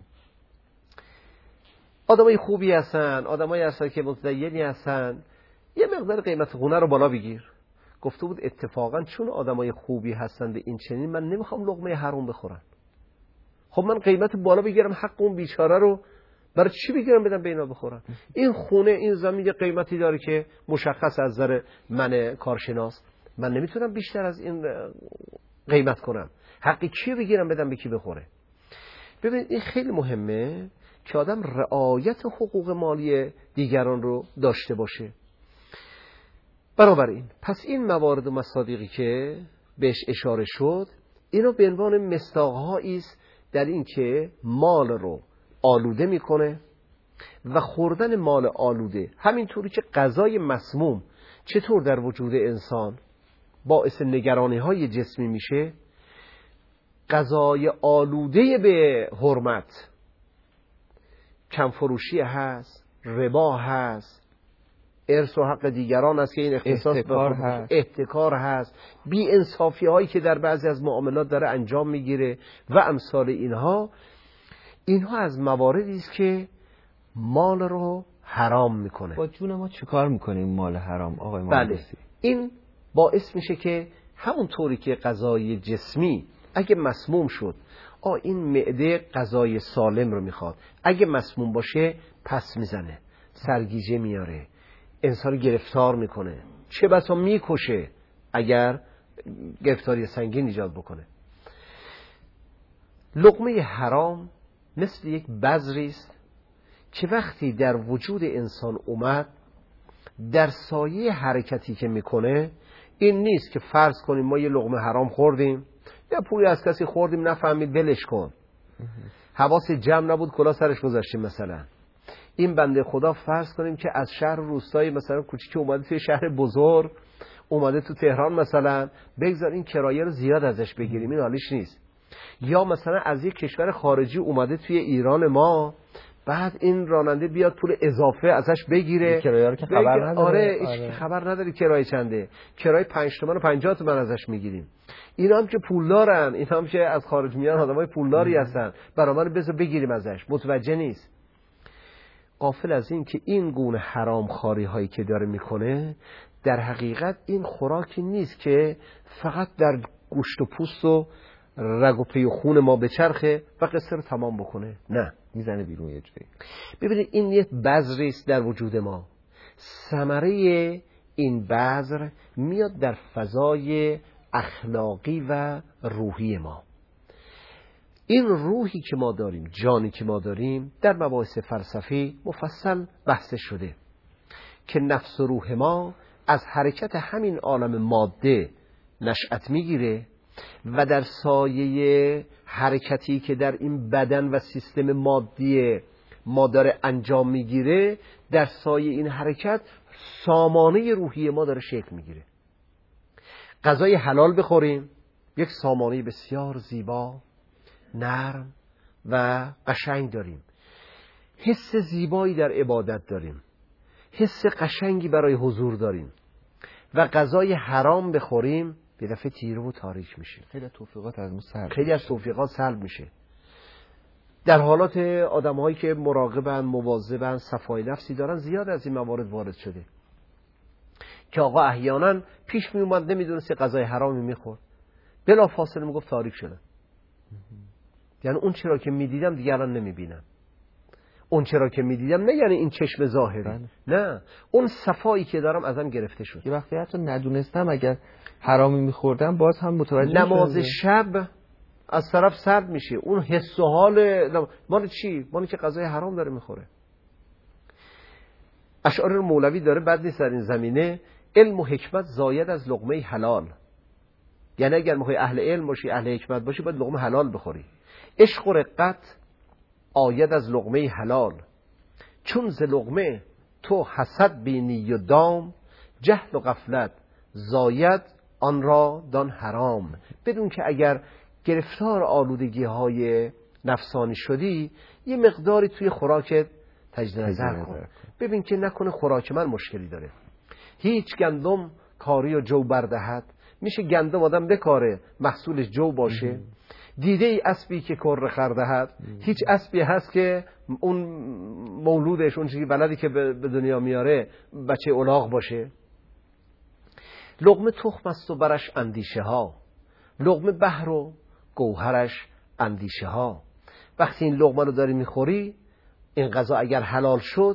آدمای خوبی هستن، آدمایی هستن که متدینی هستن، یه مقدار قیمت خونه رو بالا بگیر. گفته بود اتفاقا چون آدمای خوبی هستن به این چنین، من نمیخوام لقمه حرام بخورن. خب من قیمت بالا بگیرم، حق اون بیچاره رو برای چی بگیرم بدم به اینا بخورن؟ این خونه، این زمین یه قیمتی داره که مشخص از نظر من کارشناس، من نمیتونم بیشتر از این قیمت کنم. حقی کی بگیرم بدم به کی بخوره؟ ببینید این خیلی مهمه که آدم رعایت حقوق مالی دیگران رو داشته باشه. بنابراین پس این موارد و مصادیقی که بهش اشاره شد، اینا به عنوان مصداق‌هایی است در این که مال رو آلوده میکنه و خوردن مال آلوده، همینطوری که غذای مسموم چطور در وجود انسان باعث نگرانی‌های جسمی میشه، غذای آلوده به حرمت کم فروشی هست، ربا هست، ارث و حق دیگران هست که این اختصاص احتکار هست، بی انصافی هایی که در بعضی از معاملات داره انجام میگیره و امثال اینها از مواردی است که مال رو حرام میکنه. با جون ما چیکار میکنیم مال حرام آقای مهندسی؟ بله، این باعث میشه که همون طوری که غذای جسمی اگه مسموم شد، این معده غذای سالم رو میخواد، اگه مسموم باشه پس میزنه، سرگیجه میاره، انسان گرفتار میکنه، چه بسا میکشه اگر گرفتاری سنگین ایجاد بکنه. لقمه حرام مثل یک بذری است که وقتی در وجود انسان اومد، در سایه حرکتی که میکنه این نیست که فرض کنیم ما یه لقمه حرام خوردیم یا پولی از کسی خوردیم نفهمید ولش کن، حواس جمع نبود کلا سرش گذاشتیم. مثلا این بنده خدا فرض کنیم که از شهر روستایی مثلا کوچیک اومده توی شهر بزرگ، اومده تو تهران مثلا، بگذار این کرایه رو زیاد ازش بگیریم، این حالیش نیست. یا مثلا از یک کشور خارجی اومده توی ایران ما، بعد این راننده بیاد پول اضافه ازش بگیره، کرایه رو که خبر نداره. آره. خبر نداری کرایه چنده، کرایه 5 تومن و 50 تومن ازش میگیریم. اینا هم که پولدارن، اینا هم که از خارج میان آدمای پولداری هستن، برابر بذار بگیریم ازش، متوجه نیست. غافل از این که این گونه حرام خاری هایی که داره میکنه در حقیقت این خوراکی نیست که فقط در گوشت و پوست و رگ و پی و خون ما بچرخه و قصه رو تمام بکنه، نه، میزنه بیرون یه جایی. ببینید این یه بذری است در وجود ما، ثمره این بذر میاد در فضای اخلاقی و روحی ما. این روحی که ما داریم، جانی که ما داریم، در مباحث فلسفی مفصل بحث شده که نفس و روح ما از حرکت همین عالم ماده نشأت میگیره و در سایه حرکتی که در این بدن و سیستم مادی ما داره انجام میگیره، در سایه این حرکت سامانه روحی ما داره شکل میگیره. غذای حلال بخوریم، یک سامانه بسیار زیبا، نرم و قشنگ داریم، حس زیبایی در عبادت داریم، حس قشنگی برای حضور داریم. و غذای حرام بخوریم، به دفعه تیره و تاریک میشه، خیلی از توفیقات سلب میشه. در حالات آدم‌هایی که مراقبن، مواظبن، صفای نفسی دارن، زیاد از این موارد وارد شده که آقا احیانا پیش می اومد نمیدونست غذای حرامی میخورد، بلا فاصله میگفت تاریک شدم، یعنی اون چرا که میدیدم دیگه الان نمیبینم، اون چرا که میدیدم نه یعنی این چشم ظاهری، نه، اون صفایی که دارم ازم گرفته شد. یه وقتی حتی ندونستم اگر حرامی میخوردم باز هم متوجه نماز شب از طرف سرد میشه، اون حس و حال مال چی؟ مال که غذای حرام داره میخوره. اشعار مولوی داره بد نیست در این زمینه، علم و حکمت زاید از لقمه حلال. یعنی اگر میخوای اهل علم باشی، اهل حکمت باشی، باید لقمه حلال بخوری. عشق و رقت آید از لقمه حلال، چون ز لقمه تو حسد بینی و دام، جهل و غفلت زاید آن را دان حرام. بدون که اگر گرفتار آلودگی های نفسانی شدی، یه مقداری توی خوراکت تجدید نظر کن، ببین که نکنه خوراک من مشکلی داره. هیچ گندم کاری و جو بردهد، میشه گندم آدم بکاره محصولش جو باشه؟ دیده ای اسبی که کر خردهد؟ هیچ اسبی هست که اون مولودش، اون چیزی بلدی که به دنیا میاره بچه الاغ باشه؟ لقمه تخم است و برش اندیشه ها، لقمه بحر و گوهرش اندیشه ها. وقتی این لقمه رو داری میخوری، این غذا اگر حلال شد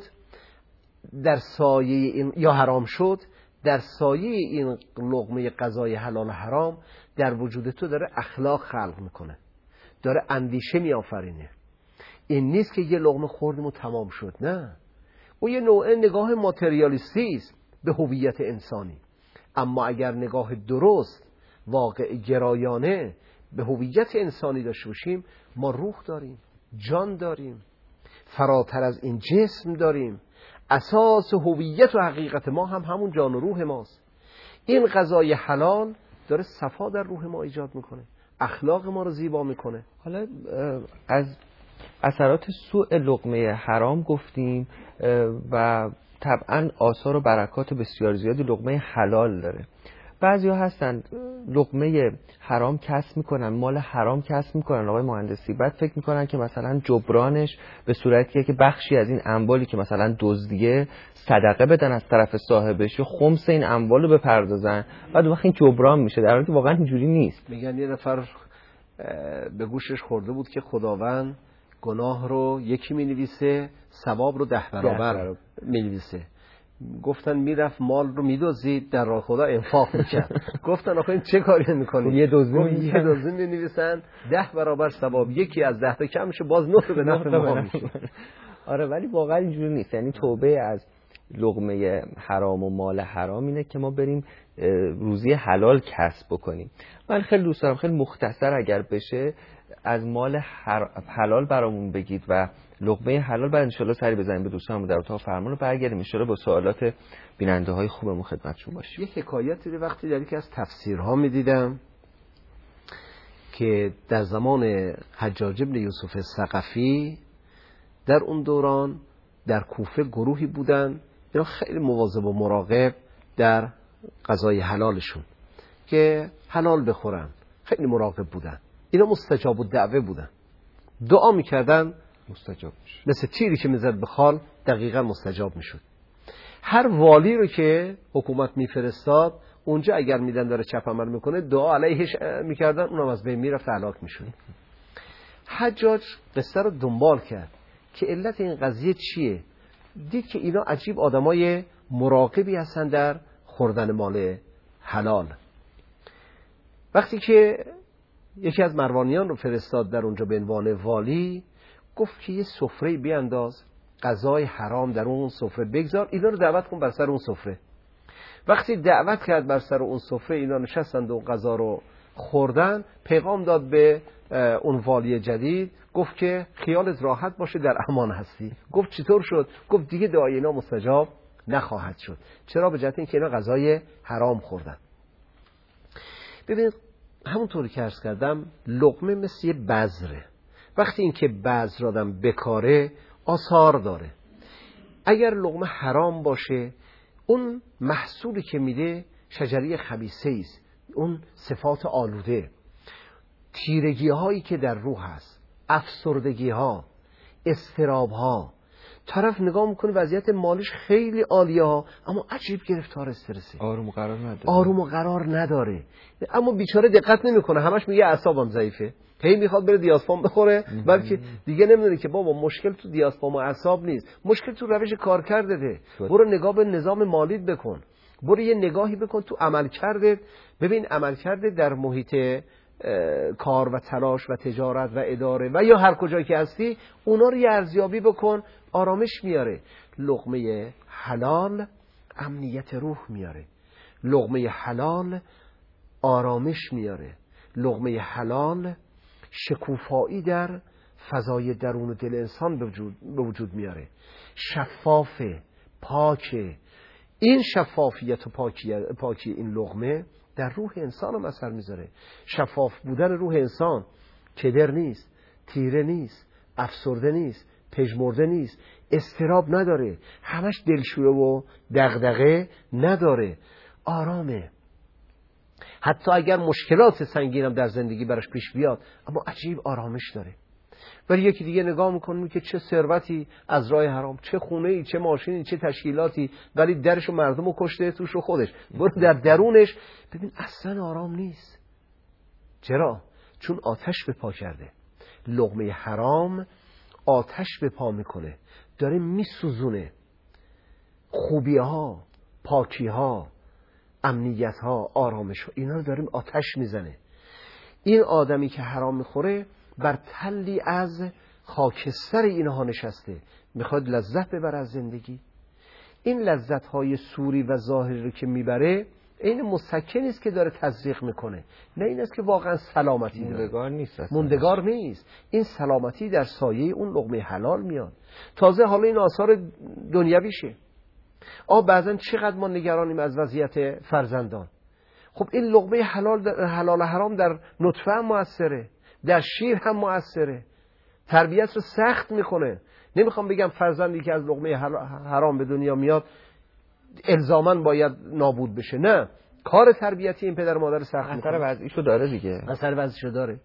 در سایه این، یا حرام شد در سایه این لقمه غذای حلال و حرام، در وجود تو داره اخلاق خلق میکنه، داره اندیشه میآفرینه. این نیست که یه لقمه خوردیم و تمام شد، نه، او یه نوع نگاه ماتریالیستی است به هویت انسانی. اما اگر نگاه درست، واقع گرایانه به هویت انسانی داشته باشیم، ما روح داریم، جان داریم، فراتر از این جسم داریم. اساس هویت و حقیقت ما هم همون جان و روح ماست. این غذای حلال داره صفا در روح ما ایجاد میکنه، اخلاق ما رو زیبا میکنه. حالا از اثرات سوء لقمه حرام گفتیم و طبعا آثار و برکات بسیار زیادی لقمه حلال داره. بعضی ها هستن لقمه حرام کسب میکنن، مال حرام کسب میکنن آقای مهندسی، بعد فکر میکنن که مثلا جبرانش به صورتیه که بخشی از این اموالی که مثلا دزدیه صدقه بدن از طرف صاحبش، یا خمس این اموال رو بپردازن، بعد وقتی این جبران میشه، در حالی که واقعا اینجوری نیست. میگن یه نفر به گوشش خورده بود که خداوند گناه رو یکی مینویسه، ثواب رو 10 برابر مینویسه. گفتن میرفت مال رو میدزدید، در راه خدا انفاق میکرد. گفتن آخه این چه کاری میکنید؟ یه دزدی مینویسن 10 برابر ثواب، یکی از 10 تا کم میشه، باز 9 به نفع ما میشه. آره، ولی واقعا اینجوری نیست. یعنی توبه از لقمه حرام و مال حرام اینه که ما بریم روزی حلال کسب بکنیم. من خیلی دوست دارم خیلی مختصر اگر بشه از مال حلال برامون بگید و لقمه حلال، بعد انشالله سری بزنیم به دوستانمون در اتاق فرمان و برگردیم انشالله با سوالات بیننده های خوبمون خدمتشون باشیم. یه حکایتی رو وقتی در یکی از تفسیرها میدیدم که در زمان حجاج بن یوسف ثقفی در اون دوران در کوفه گروهی بودن، اینا خیلی مواظب و مراقب در غذای حلالشون که حلال بخورن، خیلی مراقب بودن. اینا مستجاب الدعوه بودن، دعا میکردن مستجاب میشه، مثل تیری که میزد به خال دقیقا مستجاب میشد. هر والی رو که حکومت میفرستاد اونجا اگر میدن داره چپ عمل میکنه، دعا علیهش میکردن، اونم از بین میرفت، هلاک میشد. حجاج قصه رو دنبال کرد که علت این قضیه چیه. دید که اینا عجیب آدمای مراقبی هستن در خوردن مال حلال. وقتی که یکی از مروانیان رو فرستاد در اونجا به عنوان والی، گفت که یه سفره بیانداز، غذای حرام در اون سفره بگذار، اینا رو دعوت کن بر سر اون سفره. وقتی دعوت کرد بر سر اون سفره، اینا نشستند و غذا رو خوردن. پیغام داد به اون والی جدید، گفت که خیالت راحت باشه، در امان هستی. گفت چطور شد؟ گفت دیگه دعای اینا مستجاب نخواهد شد. چرا؟ به جهت اینکه اینا غذای حرام خوردن. ببینید همونطوری که عرض کردم، لقمه مثل یه بذره. وقتی اینکه بذر آدم بکاره آثار داره. اگر لقمه حرام باشه، اون محصولی که میده شجری خبیثه است، اون صفات آلوده، تیرگی هایی که در روح هست، افسردگی ها، اضطراب ها. طرف نگاه میکنه وضعیت مالش خیلی عالیه ها، اما عجیب گرفتار استرسه، آروم و قرار نداره. اما بیچاره دقت نمیکنه، همش میگه اعصابم ضعیفه، هی میخواد بره دیازپام بخوره، بلکه دیگه نمیدونه که بابا مشکل تو دیازپام و اعصاب نیست، مشکل تو روش کارکردته. برو نگاه به نظام مالیت بکن، برو یه نگاهی بکن تو عملکردت، ببین عملکردت در محیط کار و تلاش و تجارت و اداره و یا هر کجایی که هستی، اونا رو یه ارزیابی بکن. آرامش میاره. لقمه حلال امنیت روح میاره، لقمه حلال آرامش میاره، لقمه حلال شکوفایی در فضای درون و دل انسان به وجود میاره، شفافه، پاکه. این شفافیت و پاکی این لقمه در روح انسان هم اثر میذاره. شفاف بودن روح انسان کدر نیست، تیره نیست، افسرده نیست، پژمرده نیست، اضطراب نداره، همش دلشوره و دغدغه نداره، آرامه. حتی اگر مشکلات سنگینم در زندگی براش پیش بیاد، اما عجیب آرامش داره. ولی یکی دیگه نگاه میکنه که چه ثروتی از راه حرام، چه خونه‌ای، چه ماشینی، چه تشکیلاتی، ولی درشو مردمو کشته، توش رو خودش. برو در درونش ببین اصلا آرام نیست. چرا؟ چون آتش به پا کرده. لقمه حرام آتش به پا میکنه، داره میسوزونه خوبی ها، پاکی ها، امنیت ها، آرامش ها، اینا رو داریم آتش میزنه. این آدمی که حرام میخوره بر تلی از خاکستر اینها نشسته، میخواد لذت ببره از زندگی. این لذت های سوری و ظاهری رو که میبره، این مسکن نیست که داره تزریق میکنه، نه این است که واقعا سلامتی داره. موندگار نیست. این سلامتی در سایه اون لقمه حلال میاد. تازه حالا این آثار دنیویشه. بعضن چقدر ما نگرانیم از وضعیت فرزندان. خب این لقمه حلال حرام در نطفه هم مؤثره، در شیر هم مؤثره، تربیت رو سخت میکنه. نمیخوام بگم فرزندی که از لقمه حرام به دنیا میاد الزاماً باید نابود بشه، نه، کار تربیتی این پدر و مادر سخت میکنه. اثر وضعیشو داره دیگه، اثر وضعیشو داره.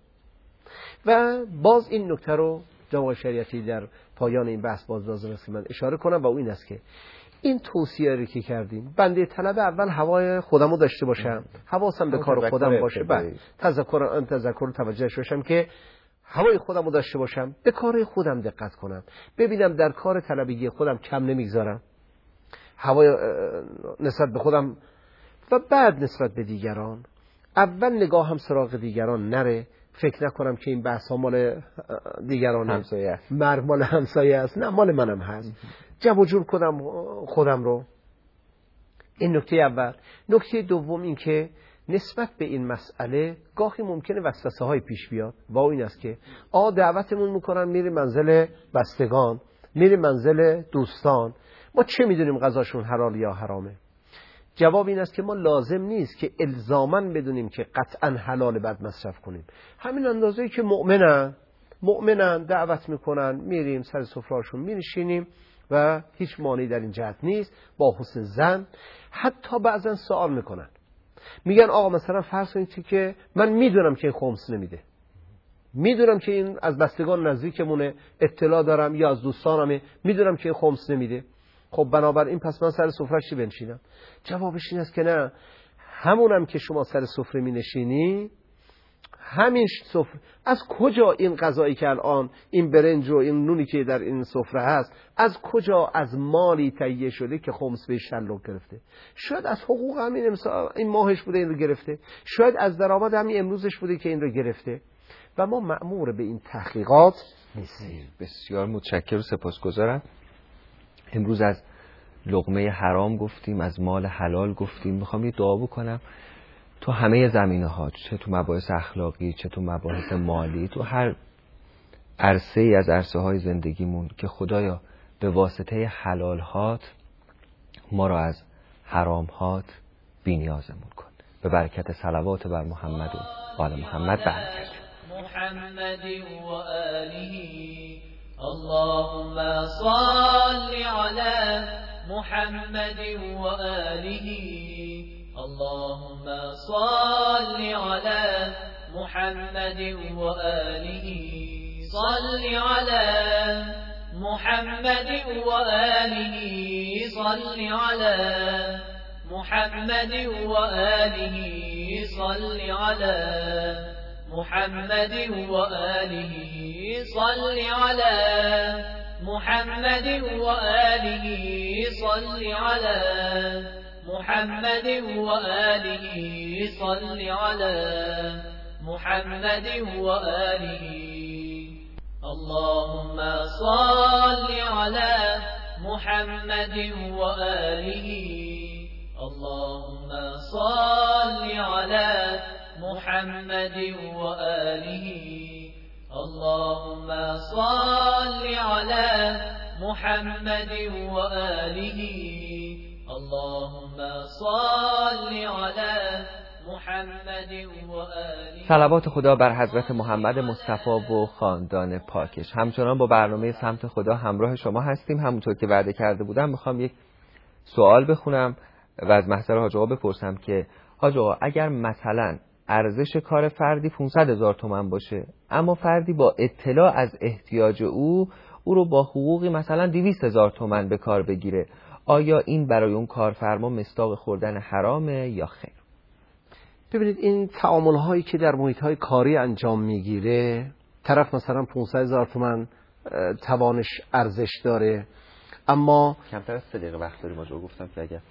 و باز این نکته رو جناب شریعتی در پایان این بحث باز لازم است که من اشاره کنم، و اون این است که این توصیه رو که کردیم، بنده طلب اول هوای خودمو داشته باشم، حواسم به کار خودم باشه، بعد تذکر توجه باشم که هوای خودمو داشته باشم، به کار خودم دقت کنم، ببینم در کار طلبگی خودم کم نمیگذارم، هوای نسبت به خودم و بعد نسبت به دیگران. اول نگاه هم سراغ دیگران نره، فکر نکنم که این بحث ها مال دیگران همسایه است، مال همسایه است، نه، مال منم هست. جمع جور کنم خودم رو. این نکته اول. نکته دوم این که نسبت به این مسئله گاهی ممکنه وسوسه های پیش بیاد، و این است که دعوتمون میکنن میریم منزل بستگان، میریم منزل دوستان، ما چه میدونیم غذاشون حلال یا حرامه؟ جواب این است که ما لازم نیست که الزاماً بدونیم که قطعاً حلال بعد مصرف کنیم. همین اندازه‌ای که مؤمنن دعوت میکنن، میریم سر سفره‌شون می‌نشینیم و هیچ مانعی در این جهت نیست، با حسن ظن. حتی بعضن سوال میکنن، میگن آقا مثلا فرض کنید که من میدونم که این خمس نمیده، میدونم که این از بستگان نزدیکمونه، اطلاع دارم، یا از دوستانمه، میدونم که این خمس نمیده، خب بنابراین پس من سر سفره چی بنشینم؟ جوابش این است که نه، همونم که شما سر سفره می نشینی، همین سفره، از کجا این غذایی که الان این برنج و این نونی که در این سفره هست، از کجا؟ از مالی تهیه شده که خمس به شلوغ گرفته. شاید از حقوق همین این ماهش بوده این رو گرفته، شاید از درآمد همین امروزش بوده که این رو گرفته، و ما مأمور به این تحقیقات نیستیم. بسیار متشکرم و سپاسگزارم. امروز از لقمه حرام گفتیم، از مال حلال گفتیم. میخوام یه دعا بکنم تو همه زمینه‌ها، چه تو مباحث اخلاقی، چه تو مباحث مالی، تو هر عرصه‌ای از عرصه‌های زندگیمون، که خدایا به واسطه حلال‌هات ما را از حرام‌هات بی‌نیازمون کن. به برکت صلوات بر محمد و آل محمد برکت محمد و آله. اللهم صل على محمد وآله. اللهم صل على محمد وآله. صل على محمد وآله. صل على محمد وآله. صل على محمد وآله صل على محمد وآله صل على محمد وآله صل على محمد وآله اللهم صل على محمد وآله اللهم صل على محمد وآله اللهم صل على محمد وآله اللهم صل على محمد وآله. صلوات خدا بر حضرت محمد مصطفی و خاندان پاکش. همچنان با برنامه سمت خدا همراه شما هستیم. همونطور که وعده کرده بودم میخوام یک سوال بخونم و از محضر حاج آقا بپرسم که حاج آقا اگر مثلا ارزش کار فردی 500,000 تومان باشه، اما فردی با اطلاع از احتیاج او رو با حقوقی مثلا 200,000 تومان به کار بگیره، آیا این برای اون کارفرما مصداق خوردن حرامه یا خیر؟ ببینید این تعامل هایی که در محیط های کاری انجام میگیره، طرف مثلا 500,000 تومان توانش ارزش داره، اما کمتر از 3 دقیقه وقت داریم. آجا گفتم که اگر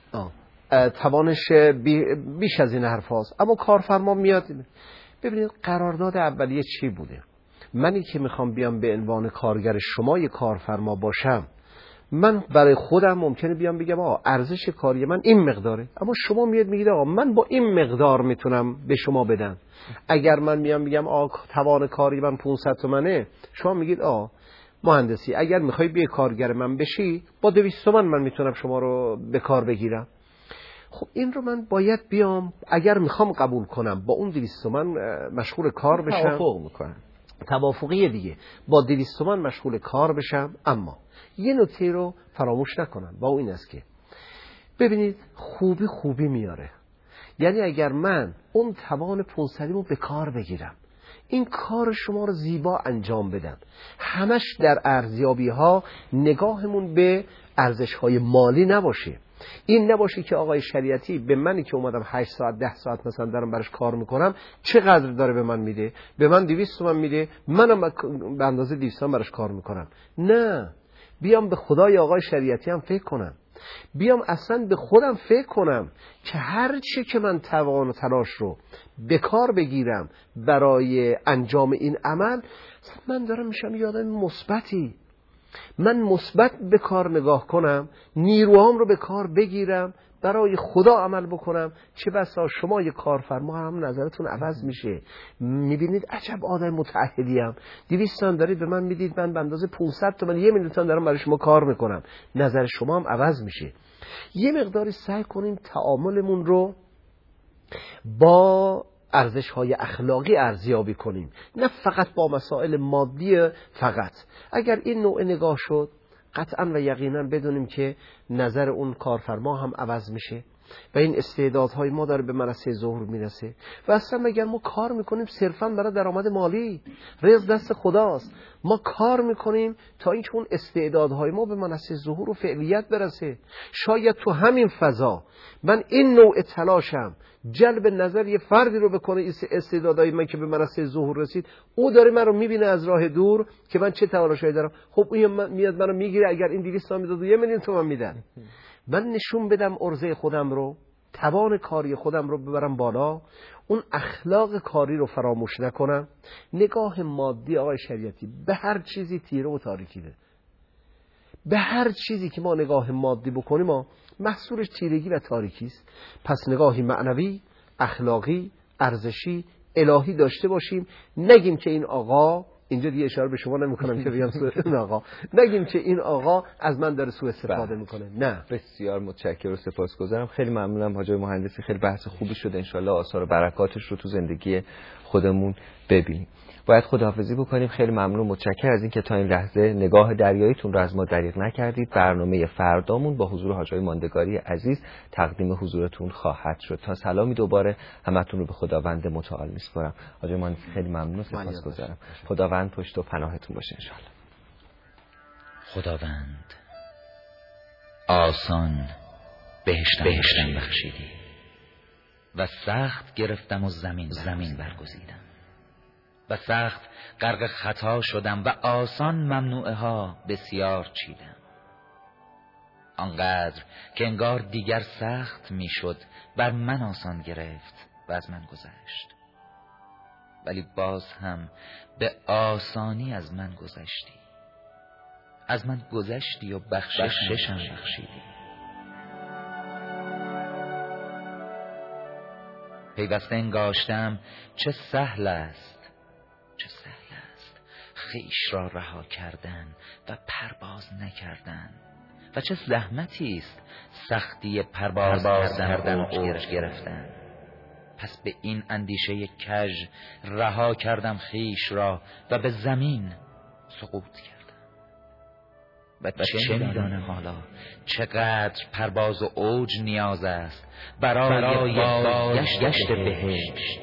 توانش بیش از این حرف هاست، اما کارفرما میاد. ببینید قرارداد اولیه چی بوده؟ منی که میخوام بیام به عنوان کارگر شما یه کارفرما باشم، من برای خودم ممکنه بیام بگم آقا ارزش کاری من این مقداره، اما شما میاد میگید آقا من با این مقدار میتونم به شما بدم. اگر من میام میگم آقا توان کاری من 500 تومنه، شما میگید آقا مهندسی اگر میخوای بیای کارگر من بشی با 200 تومن من میتونم شما رو به کار بگیرم. خب این رو من باید بیام اگر میخوام قبول کنم با اون 200 تومن مشغول کار بشم، توافق میکنم، توافقیه دیگه، با 200 تومن مشغول کار بشم. اما یه نکته رو فراموش نکنم با این است که ببینید خوبی میاره. یعنی اگر من اون توان 500 رو به کار بگیرم، این کار شما رو زیبا انجام بدم، همش در ارزیابی ها نگاهمون به ارزش های مالی نباشه. این نباشه که آقای شریعتی به منی که اومدم 8 ساعت 10 ساعت مثلا دارم براش کار میکنم چقدر داره به من میده؟ به من 200 تومن میده، منم به اندازه 200 تومن براش کار میکنم. نه، بیام به خدای آقای شریعتی هم فکر کنم، بیام اصلا به خودم فکر کنم که هر چی که من توان و تلاش رو به کار بگیرم برای انجام این عمل، من دارم میشم یه آدم مثبتی. من مثبت به کار نگاه کنم، نیروهام رو به کار بگیرم، برای خدا عمل بکنم. چه بسا شما یه کارفرما هم نظرتون عوض میشه، میبینید عجب آدم متعهدیم، 200 تومن دارید به من میدید، من به اندازه 500 تومن 1,000,000 تومن دارم برای شما کار میکنم، نظر شما هم عوض میشه. یه مقداری سعی کنیم تعاملمون رو با ارزش‌های اخلاقی ارزیابی کنیم، نه فقط با مسائل مادی فقط. اگر این نوع نگاه شد، قطعا و یقینا بدونیم که نظر اون کارفرما هم عوض میشه و این استعدادهای ما داره به منصه ظهور میرسه. و اصلا اگر ما کار میکنیم صرفا برای درآمد مالی، رزق دست خداست. ما کار میکنیم تا اینکه اون استعدادهای ما به منصه ظهور و فعلیت برسه. شاید تو همین فضا من این نوع تلاشم جلب نظر یه فردی رو بکنه، استعدادهای من که به منصه ظهور رسید، او داره من رو میبینه از راه دور که من چه تلاشایی دارم. خب اون میاد منو میگیره، اگر این 200 تومن میداد 1,000,000 تومن میدن، من نشون بدم عرضه خودم رو، توان کاری خودم رو ببرم بالا، اون اخلاق کاری رو فراموش نکنم. نگاه مادی آقای شریعتی به هر چیزی تیره و تاریکی ده. به هر چیزی که ما نگاه مادی بکنیم ما محصولش تیرگی و تاریکی است. پس نگاهی معنوی، اخلاقی، ارزشی، الهی داشته باشیم. نگیم که این آقا، اینجا دیگه اشاره به شما نمی‌کنم که بگم این آقا، نگیم که این آقا از من داره سوء استفاده میکنه. نه. بسیار متشکرم و سپاسگزارم. خیلی ممنونم حاج مهندسی، خیلی بحث خوبی شده. انشالله آثار و برکاتش رو تو زندگی خودمون ببینیم. باید خداحافظی بکنیم. خیلی ممنون و متشکرم از اینکه تا این لحظه نگاه دریاییتون رو از ما دریغ نکردید. برنامه فردامون با حضور حاج‌آقای ماندگاری عزیز تقدیم حضورتون خواهد شد. تا سلامی دوباره همتون رو به خداوند متعال می‌سپارم. حاج‌آقای ماندگاری خیلی ممنون و سپاسگزارم. خداوند پشت و پناهتون باشه انشالله. خداوند آسان بهشتم بخشیدی و سخت گرفتم و زمین برگزیدم. و سخت غرق خطا شدم و آسان ممنوعه ها بسیار چیدم، آنقدر که انگار دیگر سخت میشد بر من آسان گرفت و از من گذشت. ولی باز هم به آسانی از من گذشتی، از من گذشتی و بخششم بخشیدی. پیوسته انگاشتم چه سهل است، چه سهل است خویش را رها کردن و پرواز نکردن، و چه زحمتی است سختی پرواز کردن و اوج گرفتن. پس به این اندیشه کژ رها کردم خویش را و به زمین سقوط کردم. و چه میدانم حالا چقدر پرواز و اوج نیاز است برای بازگشت بهشت،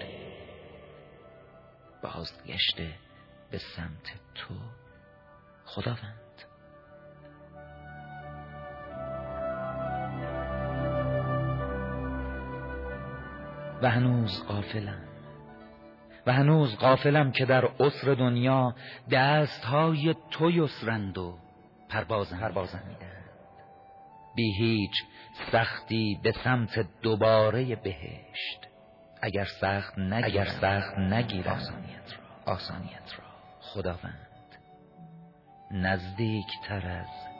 بازگشت به سمت تو خداوند. و هنوز غافلم که در عسر دنیا دستهای تو یسرند و پروازم میدهند، بی هیچ سختی به سمت دوباره بهشت. اگر سخت نگیرم آسانیت را خداوند، نزدیک تر از